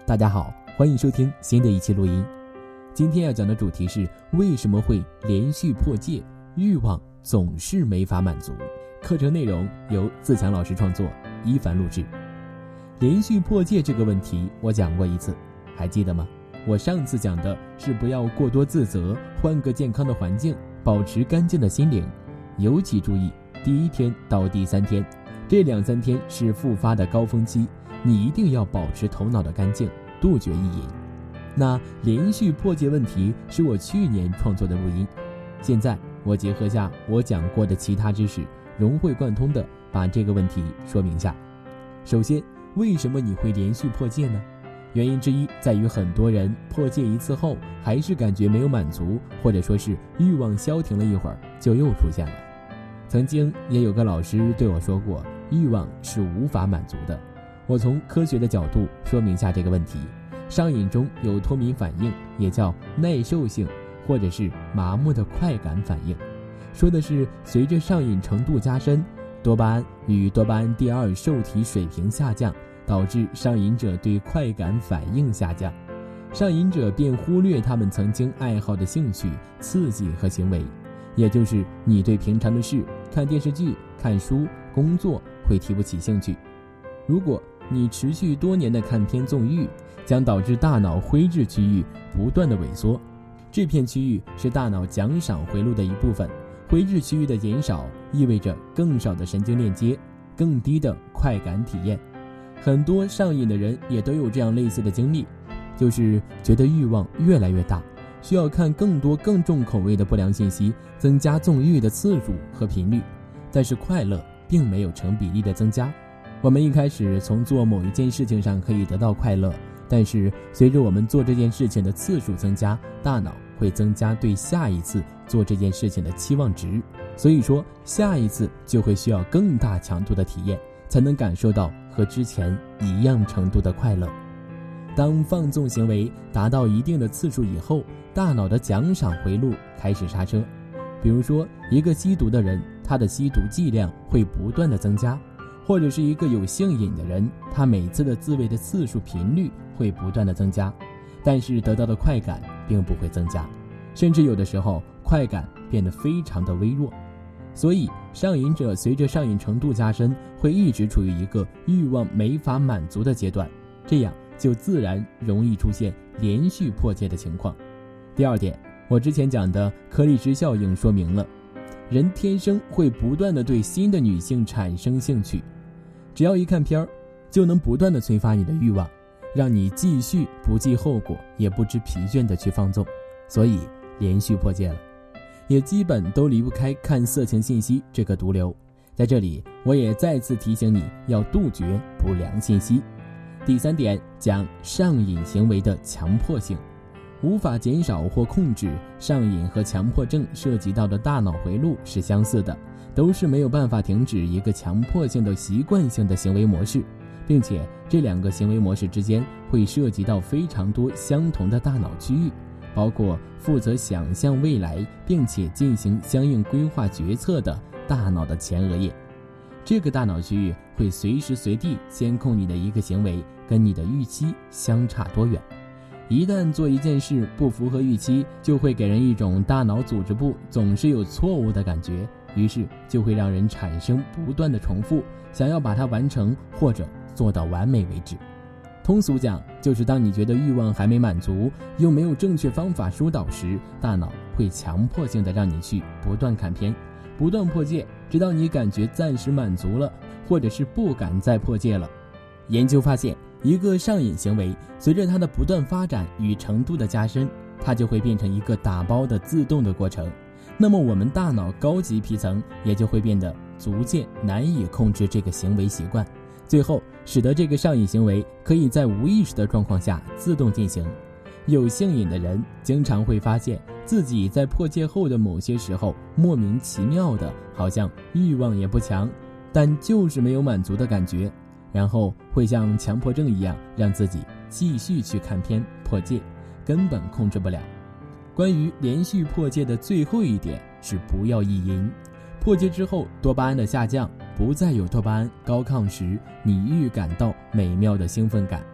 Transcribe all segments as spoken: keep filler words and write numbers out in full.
大家好，欢迎收听新的一期录音。今天要讲的主题是为什么会连续破戒，欲望总是没法满足。课程内容由自强老师创作，一凡录制。连续破戒这个问题我讲过一次，还记得吗？我上次讲的是不要过多自责，换个健康的环境，保持干净的心灵。尤其注意第一天到第三天，这两三天是复发的高峰期，你一定要保持头脑的干净，杜绝意淫。那连续破戒问题是我去年创作的录音，现在我结合下我讲过的其他知识，融会贯通的把这个问题说明下。首先，为什么你会连续破戒呢？原因之一在于很多人破戒一次后还是感觉没有满足，或者说是欲望消停了一会儿就又出现了。曾经也有个老师对我说过，欲望是无法满足的。我从科学的角度说明下这个问题。上瘾中有脱敏反应，也叫耐受性或者是麻木的快感反应，说的是随着上瘾程度加深，多巴胺与多巴胺第二受体水平下降，导致上瘾者对快感反应下降，上瘾者便忽略他们曾经爱好的兴趣、刺激和行为，也就是你对平常的事，看电视剧、看书、工作会提不起兴趣。如果你持续多年的看片纵欲，将导致大脑灰质区域不断的萎缩，这片区域是大脑奖赏回路的一部分，灰质区域的减少意味着更少的神经链接，更低的快感体验。很多上瘾的人也都有这样类似的经历，就是觉得欲望越来越大，需要看更多更重口味的不良信息，增加纵欲的次数和频率，但是快乐并没有成比例的增加。我们一开始从做某一件事情上可以得到快乐，但是随着我们做这件事情的次数增加，大脑会增加对下一次做这件事情的期望值，所以说下一次就会需要更大强度的体验，才能感受到和之前一样程度的快乐。当放纵行为达到一定的次数以后，大脑的奖赏回路开始刹车。比如说一个吸毒的人，他的吸毒剂量会不断的增加，或者是一个有性瘾的人，他每次的自慰的次数频率会不断的增加，但是得到的快感并不会增加，甚至有的时候快感变得非常的微弱。所以上瘾者随着上瘾程度加深，会一直处于一个欲望没法满足的阶段，这样就自然容易出现连续破戒的情况。第二点，我之前讲的柯立芝效应说明了，人天生会不断的对新的女性产生兴趣，只要一看片儿，就能不断的催发你的欲望，让你继续不计后果也不知疲倦的去放纵，所以连续破戒了，也基本都离不开看色情信息这个毒瘤。在这里我也再次提醒你要杜绝不良信息。第三点，讲上瘾行为的强迫性。无法减少或控制上瘾和强迫症涉及到的大脑回路是相似的，都是没有办法停止一个强迫性的习惯性的行为模式，并且这两个行为模式之间会涉及到非常多相同的大脑区域，包括负责想象未来并且进行相应规划决策的大脑的前额叶。这个大脑区域会随时随地监控你的一个行为跟你的预期相差多远。一旦做一件事不符合预期，就会给人一种大脑组织部总是有错误的感觉，于是就会让人产生不断的重复，想要把它完成或者做到完美为止。通俗讲，就是当你觉得欲望还没满足，又没有正确方法疏导时，大脑会强迫性的让你去不断看片，不断破戒，直到你感觉暂时满足了，或者是不敢再破戒了。研究发现，一个上瘾行为随着它的不断发展与程度的加深，它就会变成一个打包的自动的过程，那么我们大脑高级皮层也就会变得逐渐难以控制这个行为习惯，最后使得这个上瘾行为可以在无意识的状况下自动进行。有性瘾的人经常会发现自己在破戒后的某些时候，莫名其妙的好像欲望也不强，但就是没有满足的感觉，然后会像强迫症一样让自己继续去看片破戒，根本控制不了。关于连续破戒的最后一点是不要意淫。破戒之后，多巴胺的下降，不再有多巴胺高亢时你预感到美妙的兴奋感，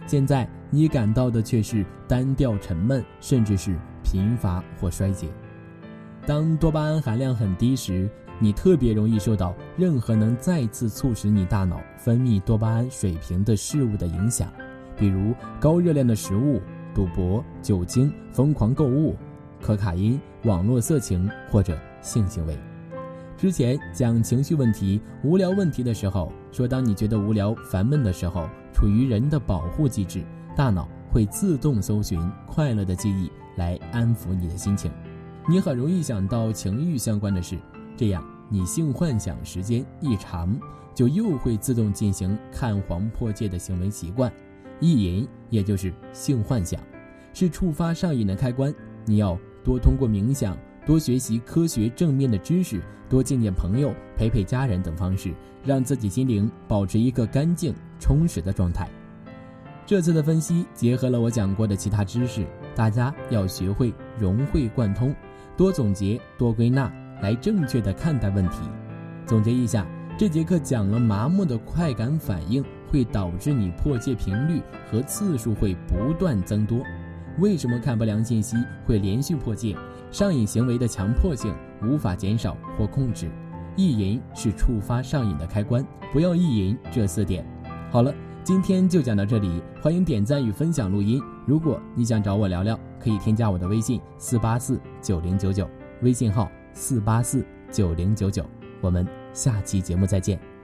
现在你感到的却是单调沉闷，甚至是贫乏或衰竭。当多巴胺含量很低时，你特别容易受到任何能再次促使你大脑分泌多巴胺水平的事物的影响，比如高热量的食物、赌博、酒精、疯狂购物、可卡因、网络色情或者性行为。之前讲情绪问题、无聊问题的时候，说当你觉得无聊、烦闷的时候，处于人的保护机制，大脑会自动搜寻快乐的记忆来安抚你的心情。你很容易想到情欲相关的事，这样你性幻想时间一长，就又会自动进行看黄破戒的行为习惯。意淫也就是性幻想，是触发上瘾的开关。你要多通过冥想，多学习科学正面的知识，多见见朋友，陪陪家人等方式，让自己心灵保持一个干净充实的状态。这次的分析结合了我讲过的其他知识，大家要学会融会贯通，多总结多归纳，来正确的看待问题。总结一下，这节课讲了麻木的快感反应会导致你破戒频率和次数会不断增多。为什么看不良信息会连续破戒？上瘾行为的强迫性无法减少或控制。意淫是触发上瘾的开关，不要意淫这四点。好了，今天就讲到这里，欢迎点赞与分享录音。如果你想找我聊聊，可以添加我的微信四八四九零九九，微信号四八四九零九九。我们下期节目再见。